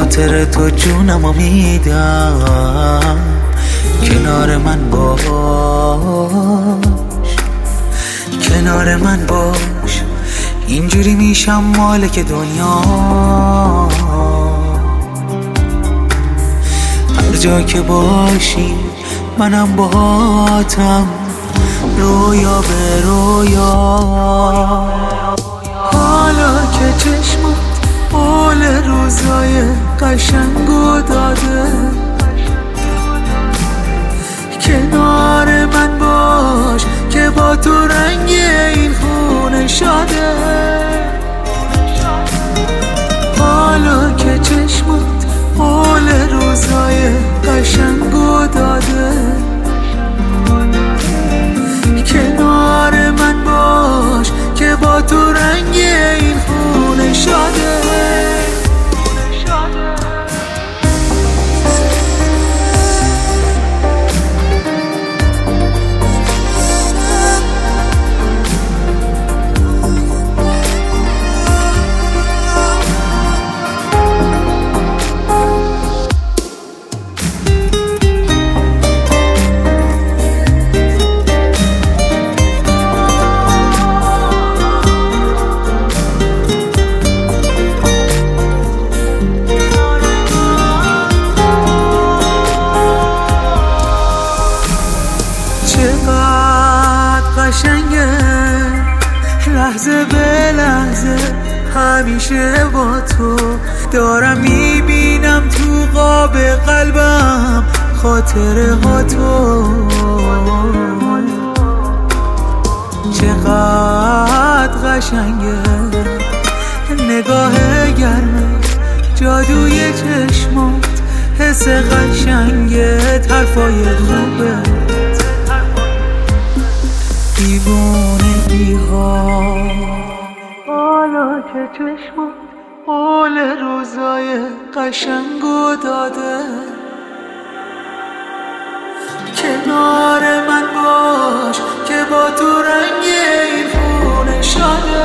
خاطر تو جونمو میدم، کنار من باش، کنار من باش. اینجوری میشم مالک دنیا، هر جا که باشی منم باهاتم، رویا به رویا. حالا که چشمات حال روزای قشنگو داده، کنار من باش که با تو رنگ این خونه شده. حالا که چشمات حال روزای قشنگو داده، کنار من باش که با تو رنگ این خونه شده. چقدر قشنگه لحظه به لحظه، همیشه با تو دارم میبینم تو قاب قلبم خاطره ها تو. چقدر قشنگه نگاه گرمه، جادوی چشمات، حس قشنگه، حرفای خوبه، دیوانگی ها. حالا که چشمات حال روزای قشنگو داده، کنار من باش که با تو رنگ این خونه شده.